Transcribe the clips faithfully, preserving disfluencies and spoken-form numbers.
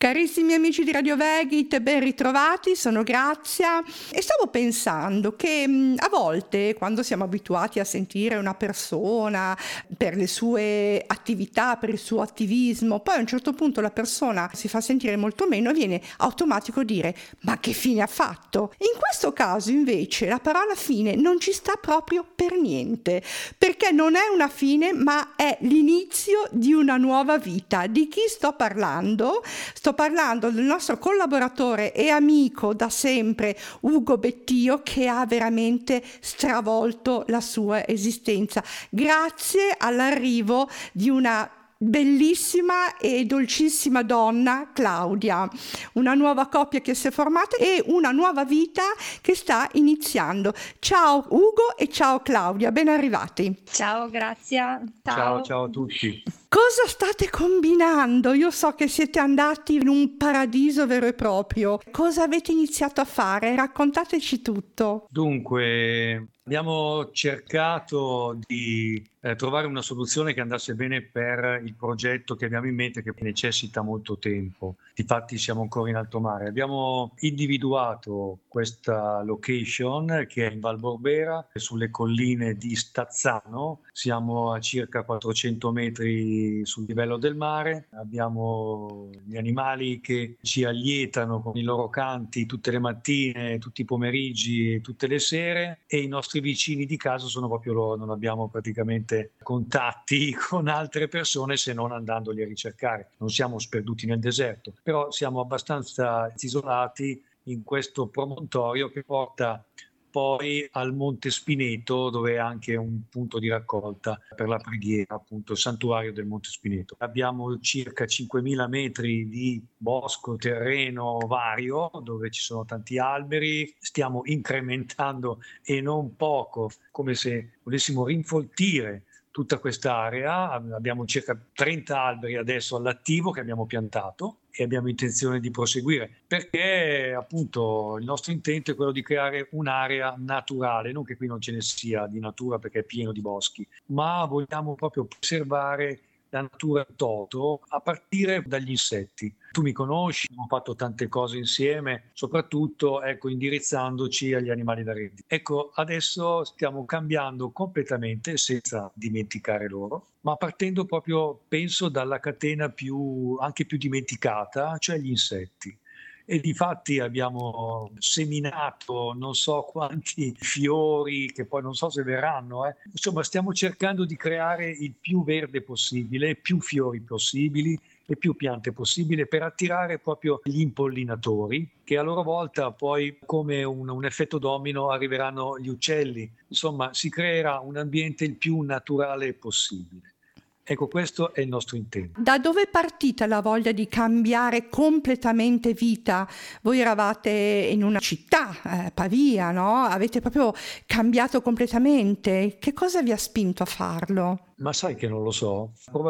Carissimi amici di Radio Vegit, ben ritrovati, sono Grazia e stavo pensando che mh, a volte quando siamo abituati a sentire una persona per le sue attività, per il suo attivismo, poi a un certo punto la persona si fa sentire molto meno e viene automatico dire ma che fine ha fatto? In questo caso invece la parola fine non ci sta proprio per niente, perché non è una fine ma è l'inizio di una nuova vita. Di chi sto parlando? Sto parlando del nostro collaboratore e amico da sempre Ugo Bettio, che ha veramente stravolto la sua esistenza grazie all'arrivo di una bellissima e dolcissima donna, Claudia, una nuova coppia che si è formata e una nuova vita che sta iniziando. Ciao Ugo e ciao Claudia, ben arrivati. Ciao, Grazia. Ciao. Ciao, ciao a tutti. Cosa state combinando? Io so che siete andati in un paradiso vero e proprio. Cosa avete iniziato a fare? Raccontateci tutto. Dunque, abbiamo cercato di eh, trovare una soluzione che andasse bene per il progetto che abbiamo in mente, che necessita molto tempo. Difatti siamo ancora in alto mare. Abbiamo individuato questa location che è in Val Borbera, sulle colline di Stazzano. Siamo a circa quattrocento metri sul livello del mare. Abbiamo gli animali che ci allietano con i loro canti tutte le mattine, tutti i pomeriggi, tutte le sere, e i nostri vicini di casa sono proprio loro. Non abbiamo praticamente contatti con altre persone se non andandoli a ricercare. Non siamo sperduti nel deserto, però siamo abbastanza isolati in questo promontorio che porta poi al Monte Spineto, dove è anche un punto di raccolta per la preghiera, appunto il santuario del Monte Spineto. Abbiamo circa cinquemila metri di bosco, terreno vario, dove ci sono tanti alberi. Stiamo incrementando e non poco, come se volessimo rinfoltire tutta quest'area. Abbiamo circa trenta alberi adesso all'attivo che abbiamo piantato e abbiamo intenzione di proseguire, perché appunto il nostro intento è quello di creare un'area naturale, non che qui non ce ne sia di natura perché è pieno di boschi, ma vogliamo proprio preservare la natura toto a partire dagli insetti. Tu mi conosci, abbiamo fatto tante cose insieme, soprattutto ecco, indirizzandoci agli animali da reddito. Ecco, adesso stiamo cambiando completamente, senza dimenticare loro, ma partendo proprio, penso, dalla catena più, anche più dimenticata, cioè gli insetti. E difatti abbiamo seminato non so quanti fiori che poi non so se verranno. Eh. Insomma, stiamo cercando di creare il più verde possibile, più fiori possibili e più piante possibile per attirare proprio gli impollinatori, che a loro volta poi, come un, un effetto domino, arriveranno gli uccelli. Insomma, si creerà un ambiente il più naturale possibile. Ecco, questo è il nostro intento. Da dove è partita la voglia di cambiare completamente vita? Voi eravate in una città, eh, Pavia, no? Avete proprio cambiato completamente. Che cosa vi ha spinto a farlo? Ma sai che non lo so.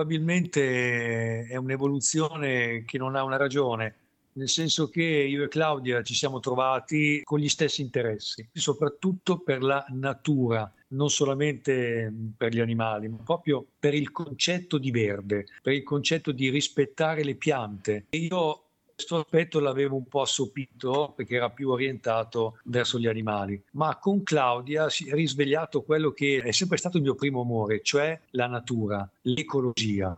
Probabilmente è un'evoluzione che non ha una ragione. Nel senso che io e Claudia ci siamo trovati con gli stessi interessi, soprattutto per la natura, non solamente per gli animali, ma proprio per il concetto di verde, per il concetto di rispettare le piante. E io questo aspetto l'avevo un po' assopito perché era più orientato verso gli animali, ma con Claudia si è risvegliato quello che è sempre stato il mio primo amore, cioè la natura, l'ecologia.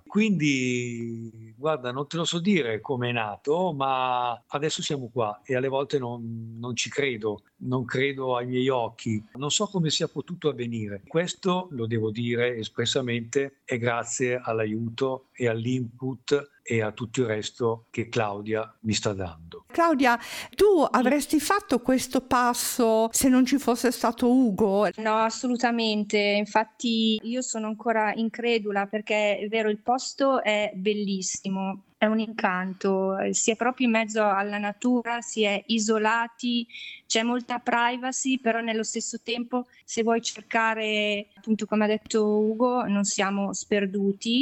Quindi, guarda, non te lo so dire come è nato, ma adesso siamo qua e alle volte non, non ci credo, non credo ai miei occhi, non so come sia potuto avvenire. Questo, lo devo dire espressamente, è grazie all'aiuto e all'input e a tutto il resto che Claudia mi sta dando. Claudia, tu avresti fatto questo passo se non ci fosse stato Ugo? No, assolutamente. Infatti io sono ancora incredula perché è vero, il posto è bellissimo, è un incanto, si è proprio in mezzo alla natura, si è isolati, c'è molta privacy, però nello stesso tempo se vuoi cercare, appunto come ha detto Ugo, non siamo sperduti.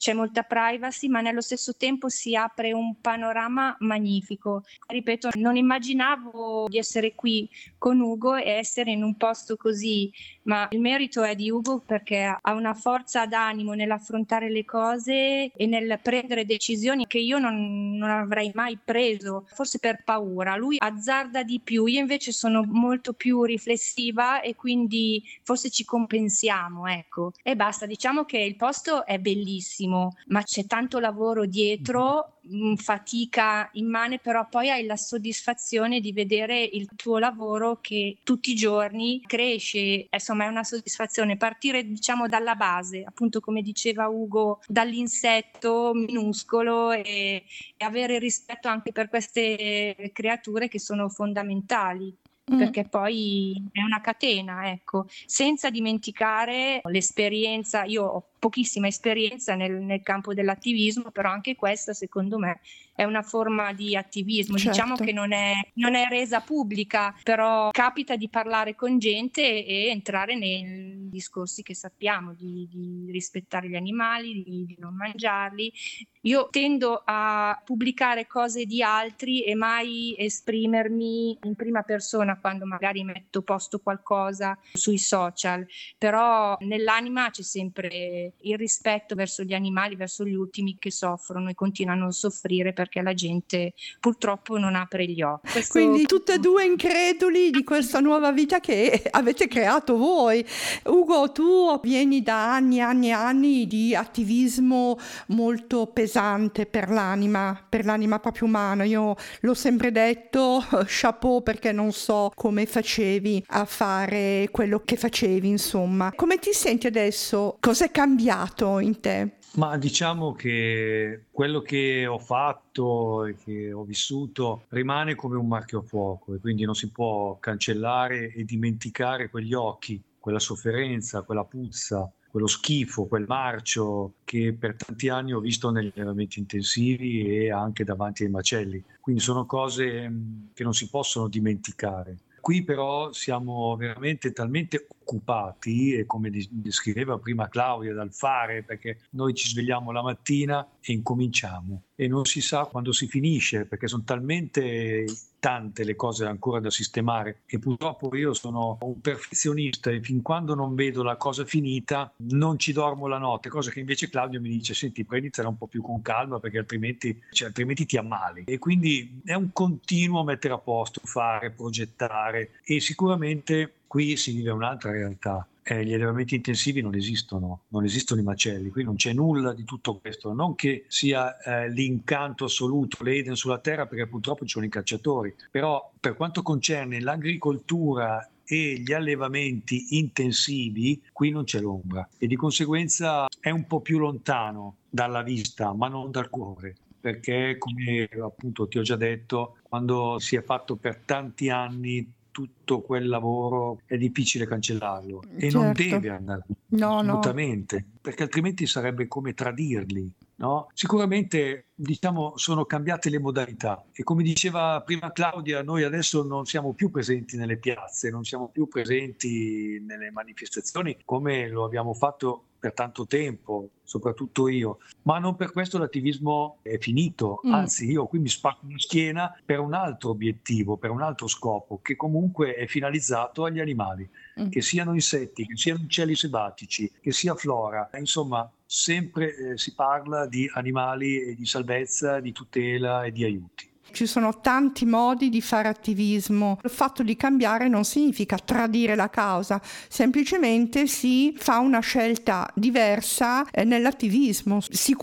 c'è molta privacy, ma nello stesso tempo si apre un panorama magnifico. Ripeto, non immaginavo di essere qui con Ugo e essere in un posto così, ma il merito è di Ugo perché ha una forza d'animo nell'affrontare le cose e nel prendere decisioni che io non, non avrei mai preso, forse per paura. Lui azzarda di più, io invece sono molto più riflessiva e quindi forse ci compensiamo, ecco. E basta, diciamo che il posto è bellissimo, ma c'è tanto lavoro dietro, mh, fatica immane, però poi hai la soddisfazione di vedere il tuo lavoro che tutti i giorni cresce, insomma è una soddisfazione partire diciamo dalla base, appunto come diceva Ugo, dall'insetto minuscolo e, e avere rispetto anche per queste creature che sono fondamentali. Perché poi è una catena, ecco, senza dimenticare l'esperienza. Io ho pochissima esperienza nel, nel campo dell'attivismo, però anche questa secondo me è una forma di attivismo, certo. Diciamo che non è, non è resa pubblica, però capita di parlare con gente e entrare nei discorsi che sappiamo, di, di rispettare gli animali, di, di non mangiarli. Io tendo a pubblicare cose di altri e mai esprimermi in prima persona quando magari metto posto qualcosa sui social, però nell'anima c'è sempre il rispetto verso gli animali, verso gli ultimi che soffrono e continuano a soffrire perché la gente purtroppo non apre gli occhi. Questo... Quindi tutte e due increduli di questa nuova vita che avete creato voi. Ugo, tu vieni da anni e anni e anni di attivismo molto pesante per l'anima, per l'anima proprio umana. Io l'ho sempre detto, chapeau, perché non so come facevi a fare quello che facevi, insomma. Come ti senti adesso? Cos'è cambiato in te? Ma diciamo che quello che ho fatto e che ho vissuto rimane come un marchio a fuoco e quindi non si può cancellare e dimenticare quegli occhi, quella sofferenza, quella puzza, quello schifo, quel marcio che per tanti anni ho visto negli allenamenti intensivi e anche davanti ai macelli. Quindi sono cose che non si possono dimenticare. Qui però siamo veramente talmente occupati e come descriveva prima Claudia dal fare, perché noi ci svegliamo la mattina e incominciamo e non si sa quando si finisce perché sono talmente tante le cose ancora da sistemare e purtroppo io sono un perfezionista e fin quando non vedo la cosa finita non ci dormo la notte, cosa che invece Claudia mi dice senti prenditela un po' più con calma perché altrimenti, cioè, altrimenti ti ammali e quindi è un continuo mettere a posto, fare, progettare e sicuramente qui si vive un'altra realtà. Eh, gli allevamenti intensivi non esistono, non esistono i macelli, qui non c'è nulla di tutto questo, non che sia eh, l'incanto assoluto, l'Eden sulla terra, perché purtroppo ci sono i cacciatori, però per quanto concerne l'agricoltura e gli allevamenti intensivi, qui non c'è l'ombra e di conseguenza è un po' più lontano dalla vista, ma non dal cuore. Perché come appunto ti ho già detto, quando si è fatto per tanti anni tutto quel lavoro è difficile cancellarlo e certo. non deve andare no, assolutamente, no. Perché altrimenti sarebbe come tradirli, no? Sicuramente diciamo sono cambiate le modalità e come diceva prima Claudia, noi adesso non siamo più presenti nelle piazze, non siamo più presenti nelle manifestazioni come lo abbiamo fatto per tanto tempo, soprattutto io, ma non per questo l'attivismo è finito, mm. anzi io qui mi spacco la schiena per un altro obiettivo, per un altro scopo che comunque è finalizzato agli animali, mm. che siano insetti, che siano uccelli selvatici, che sia flora, insomma sempre eh, si parla di animali e di salvezza, di tutela e di aiuti. Ci sono tanti modi di fare attivismo. Il fatto di cambiare non significa tradire la causa, semplicemente si fa una scelta diversa nell'attivismo.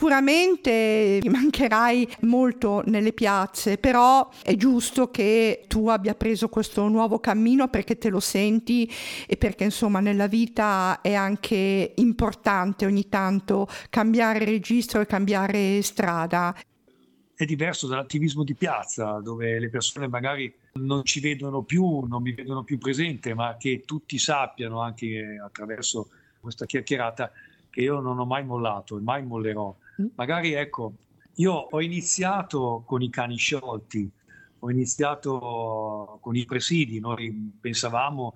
Sicuramente mancherai molto nelle piazze, però è giusto che tu abbia preso questo nuovo cammino perché te lo senti e perché insomma nella vita è anche importante ogni tanto cambiare registro e cambiare strada. È diverso dall'attivismo di piazza, dove le persone magari non ci vedono più, non mi vedono più presente, ma che tutti sappiano anche attraverso questa chiacchierata che io non ho mai mollato e mai mollerò. Magari ecco, io ho iniziato con i cani sciolti, ho iniziato con i presidi, noi pensavamo che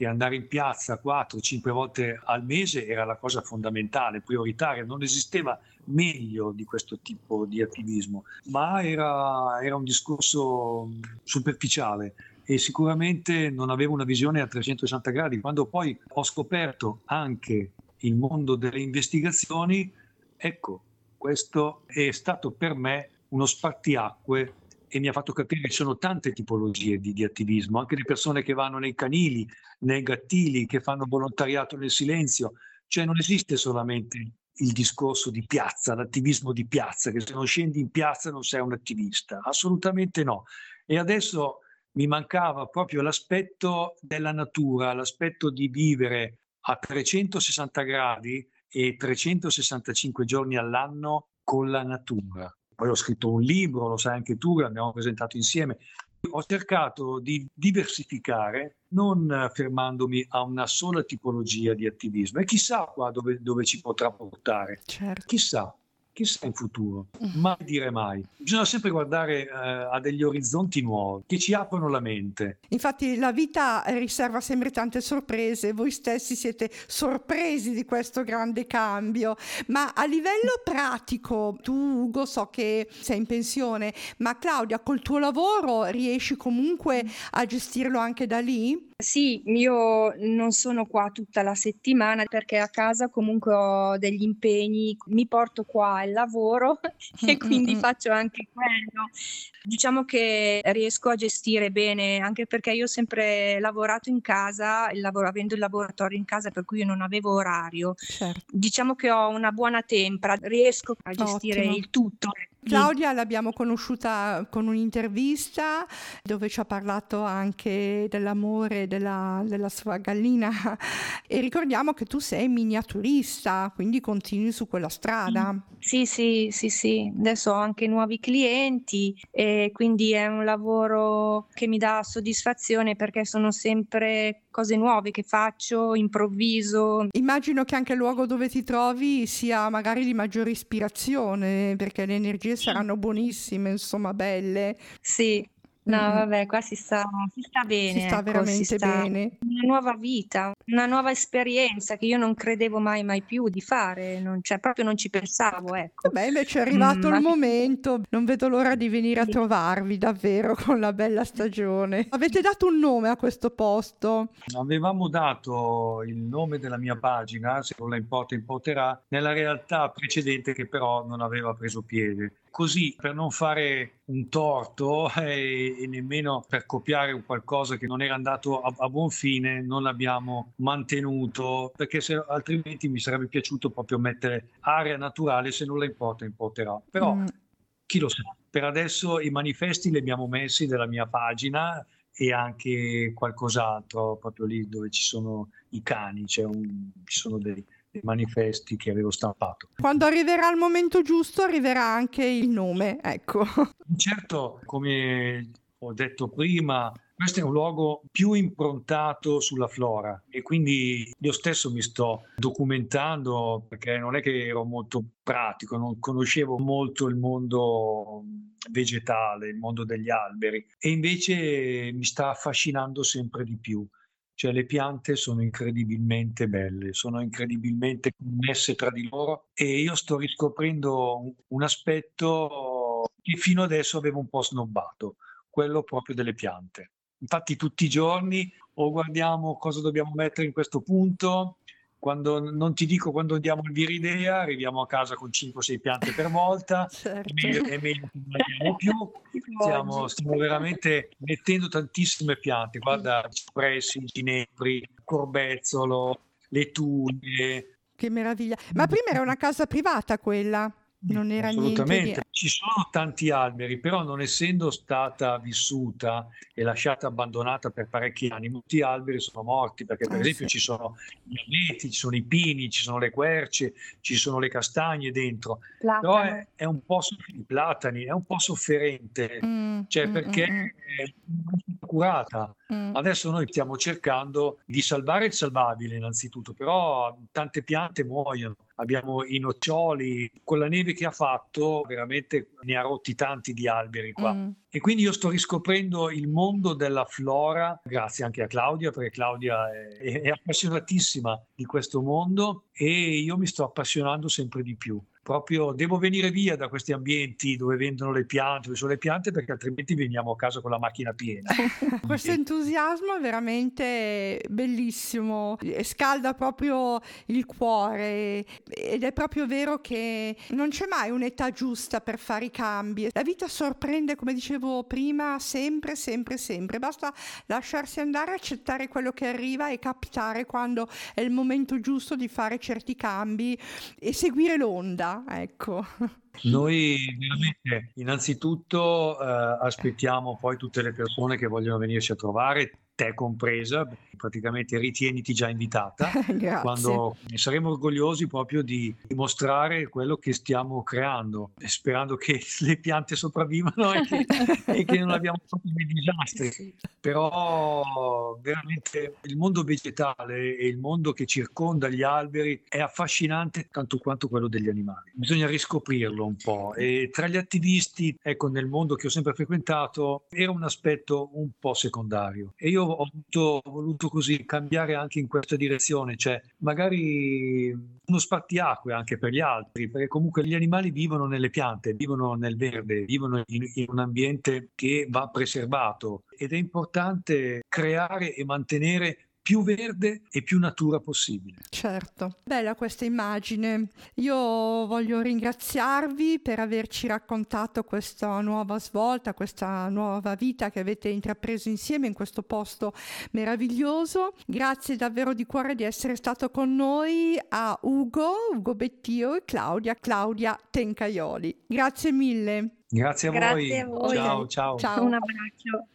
che andare in piazza quattro cinque volte al mese era la cosa fondamentale, prioritaria, non esisteva meglio di questo tipo di attivismo, ma era, era un discorso superficiale e sicuramente non avevo una visione a trecentosessanta gradi. Quando poi ho scoperto anche il mondo delle investigazioni, ecco, questo è stato per me uno spartiacque e mi ha fatto capire che ci sono tante tipologie di, di attivismo, anche le persone che vanno nei canili, nei gattili, che fanno volontariato nel silenzio, cioè non esiste solamente il discorso di piazza, l'attivismo di piazza, che se non scendi in piazza non sei un attivista, assolutamente no. E adesso mi mancava proprio l'aspetto della natura, l'aspetto di vivere a trecentosessanta gradi e trecentosessantacinque giorni all'anno con la natura. Poi ho scritto un libro, lo sai anche tu, l'abbiamo presentato insieme. Ho cercato di diversificare, non fermandomi a una sola tipologia di attivismo. E chissà qua dove, dove ci potrà portare. Certo. Chissà. Chissà in futuro, mai dire mai. Bisogna sempre guardare eh, a degli orizzonti nuovi che ci aprono la mente. Infatti la vita riserva sempre tante sorprese, voi stessi siete sorpresi di questo grande cambio, ma a livello pratico, tu Ugo so che sei in pensione, ma Claudia col tuo lavoro riesci comunque a gestirlo anche da lì? Sì, io non sono qua tutta la settimana perché a casa comunque ho degli impegni, mi porto qua il lavoro e quindi faccio anche quello. Diciamo che riesco a gestire bene, anche perché io ho sempre lavorato in casa, il lavoro, avendo il laboratorio in casa per cui io non avevo orario. Certo. Diciamo che ho una buona tempra, riesco a gestire Ottimo. il tutto. Claudia l'abbiamo conosciuta con un'intervista dove ci ha parlato anche dell'amore della, della sua gallina e ricordiamo che tu sei miniaturista, quindi continui su quella strada. Sì, sì, sì, sì, adesso ho anche nuovi clienti e quindi è un lavoro che mi dà soddisfazione perché sono sempre cose nuove che faccio, improvviso. Immagino che anche il luogo dove ti trovi sia magari di maggiore ispirazione perché le energie saranno buonissime, insomma, belle. Sì, no, Mm-mm. vabbè, qua si sta, si sta bene, Si sta ecco, veramente si sta bene. una nuova vita, una nuova esperienza che io non credevo mai mai più di fare, non, cioè proprio non ci pensavo, ecco. Beh, invece è arrivato Mm, il ma- momento, non vedo l'ora di venire a Sì. trovarvi davvero con la bella stagione. Avete dato un nome a questo posto? Avevamo dato il nome della mia pagina, se non la importa importerà, nella realtà precedente che però non aveva preso piede. Così, per non fare un torto e, e nemmeno per copiare un qualcosa che non era andato a, a buon fine, non l'abbiamo mantenuto, perché se, altrimenti mi sarebbe piaciuto proprio mettere area naturale, se non la importa importerà. Però Mm. chi lo sa, per adesso i manifesti li abbiamo messi della mia pagina e anche qualcos'altro proprio lì dove ci sono i cani, c'è un, ci sono dei, dei manifesti che avevo stampato. Quando arriverà il momento giusto arriverà anche il nome, ecco. Certo, come ho detto prima, questo è un luogo più improntato sulla flora e quindi io stesso mi sto documentando perché non è che ero molto pratico, non conoscevo molto il mondo vegetale, il mondo degli alberi e invece mi sta affascinando sempre di più. Cioè le piante sono incredibilmente belle, sono incredibilmente connesse tra di loro e io sto riscoprendo un, un aspetto che fino adesso avevo un po' snobbato, quello proprio delle piante. Infatti tutti i giorni o guardiamo cosa dobbiamo mettere in questo punto, quando non ti dico quando andiamo al Viridea, arriviamo a casa con cinque sei piante per volta, Certo. è meglio, è meglio che non abbiamo più. Stiamo, stiamo veramente mettendo tantissime piante, guarda, cipressi, ginepri, corbezzolo, le tuglie. Che meraviglia. Ma prima era una casa privata quella, non era niente di... Assolutamente, ci sono tanti alberi, però non essendo stata vissuta e lasciata abbandonata per parecchi anni, molti alberi sono morti perché per Eh, esempio sì. ci sono gli abeti, ci sono i pini, ci sono le querce, ci sono le castagne dentro, però Platano. è, è un po' soff- i platani, è un po' sofferente, Mm, cioè mm, perché mm, è curata. mm. Adesso noi stiamo cercando di salvare il salvabile innanzitutto, però tante piante muoiono. abbiamo i noccioli. Con la neve che ha fatto veramente ne ha rotti tanti di alberi qua. Mm. E quindi io sto riscoprendo il mondo della flora, grazie anche a Claudia, perché Claudia è, è appassionatissima di questo mondo e io mi sto appassionando sempre di più. Proprio devo venire via da questi ambienti dove vendono le piante, dove sono le piante, perché altrimenti veniamo a casa con la macchina piena. Questo entusiasmo è veramente bellissimo, scalda proprio il cuore ed è proprio vero che non c'è mai un'età giusta per fare i cambi. La vita sorprende, come dicevo prima, sempre, sempre, sempre. Basta lasciarsi andare, accettare quello che arriva e captare quando è il momento giusto di fare certi cambi e seguire l'onda. Ecco. Noi veramente innanzitutto eh, aspettiamo poi tutte le persone che vogliono venirci a trovare, te compresa, praticamente ritieniti già invitata. Grazie. Quando saremo orgogliosi proprio di dimostrare quello che stiamo creando, sperando che le piante sopravvivano e che, e che non abbiamo fatto dei disastri. Però veramente il mondo vegetale e il mondo che circonda gli alberi è affascinante tanto quanto quello degli animali. Bisogna riscoprirlo un po', e tra gli attivisti, ecco, nel mondo che ho sempre frequentato, era un aspetto un po' secondario e io ho voluto, ho voluto così cambiare anche in questa direzione, cioè magari uno spartiacque anche per gli altri, perché comunque gli animali vivono nelle piante, vivono nel verde, vivono in, in un ambiente che va preservato ed è importante creare e mantenere più verde e più natura possibile. Certo, bella questa immagine. Io voglio ringraziarvi per averci raccontato questa nuova svolta, questa nuova vita che avete intrapreso insieme in questo posto meraviglioso. Grazie davvero di cuore di essere stato con noi, a Ugo, Ugo Bettio e Claudia, Claudia Tencaioli. Grazie mille. Grazie a Grazie voi. a voi. Ciao, ciao. Ciao. Un abbraccio.